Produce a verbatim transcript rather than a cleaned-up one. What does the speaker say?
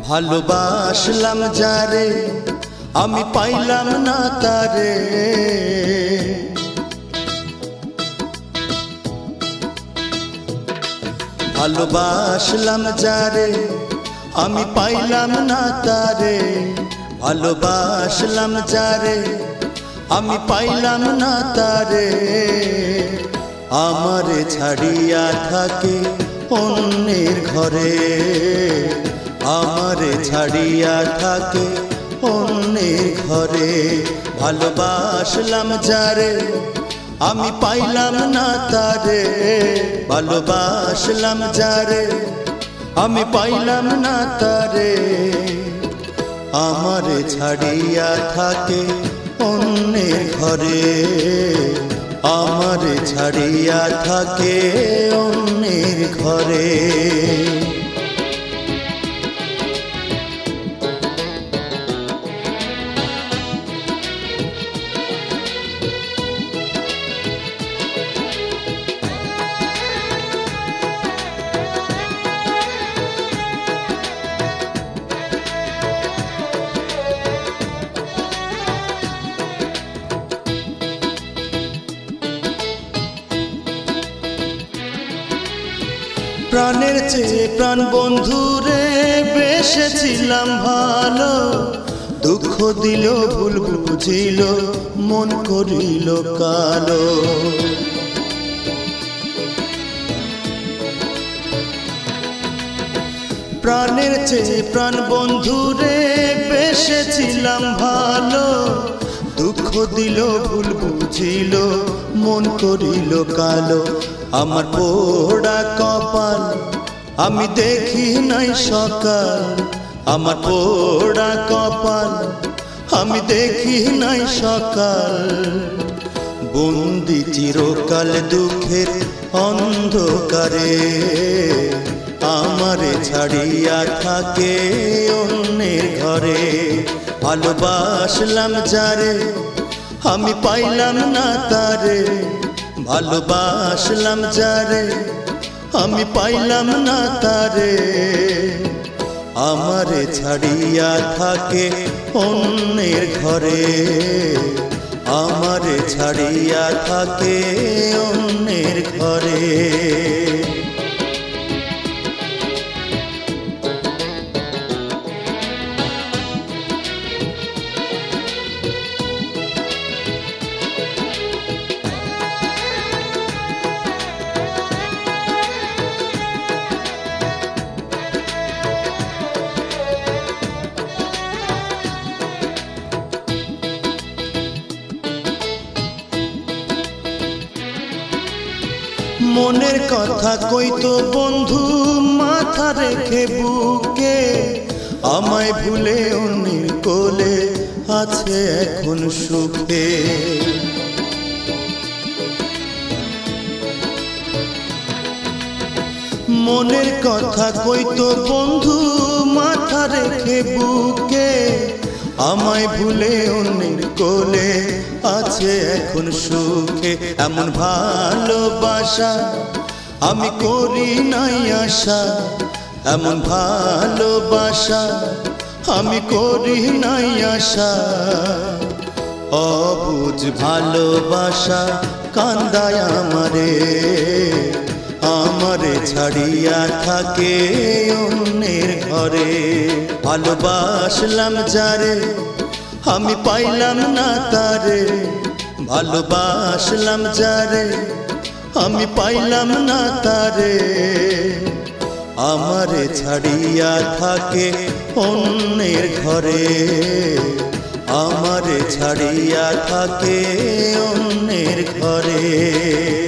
ভালোবাসলাম যারে আমি পাইলাম না তারে, ভালোবাসলাম যারে আমি পাইলাম না তারে, ভালোবাসলাম যারে আমি পাইলাম না তারে। আমারে ছাড়িয়া থাকে অন্যের ঘরে, আমারে ছাড়িয়া থাকে অন্যের ঘরে। ভালোবাসলাম যারে আমি পাইলাম না তারে, ভালোবাসলাম যারে আমি পাইলাম না তারে। আমারে ছাড়িয়া থাকে অন্যের ঘরে, আমারে ছাড়িয়া থাকে অন্যের ঘরে। প্রাণের চেয়ে প্রাণ বন্ধুরে বেসেছিলাম ভালো, দুঃখ দিল ভুল বুঝিল মন করিল কালো। প্রাণের চেয়ে প্রাণ বন্ধুরে বেসেছিলাম ভালো, দুঃখ দিল ভুল বুঝিল মন করিল কালো। আমার পোড়া কপাল আমি দেখি নাই সকাল, আমার পোড়া কপাল আমি দেখি নাই সকাল। বন্দি চিরকাল দুঃখের অন্ধকারে, আমারে ছাড়িয়া থাকে অন্যের ঘরে। ভালোবাসলাম যারে আমি পাইলাম না তারে, ভালোবাসলাম যারে আমি পাইলাম না তারে। আমারে ছাড়িয়া থাকে অন্যের ঘরে, আমারে ছাড়িয়া থাকে অন্যের ঘরে। মনের কথা কইতো বন্ধু মাথা রেখে বুকে, আমায় ভুলে অন্যের কোলে আছে এখন সুখে। মনের কথা কইতো বন্ধু মাথা রেখে বুকে, আমায় ভুলে অন্যের কোলে আছে এখন সুখে। এমন ভালোবাসা আমি করি নাই আশা, এমন ভালোবাসা আমি করি নাই আশা। অবুঝ ভালোবাসা কান্দায় আমারে, আমারে ছাড়িয়া থাকে অন্যের ঘরে। ভালোবাসলাম যারে আমি পাইলাম না তারে, ভালোবাসলাম যারে আমি পাইলাম না তারে। আমারে ছাড়িয়া থাকে অন্যের ঘরে, আমারে ছাড়িয়া থাকে অন্যের ঘরে।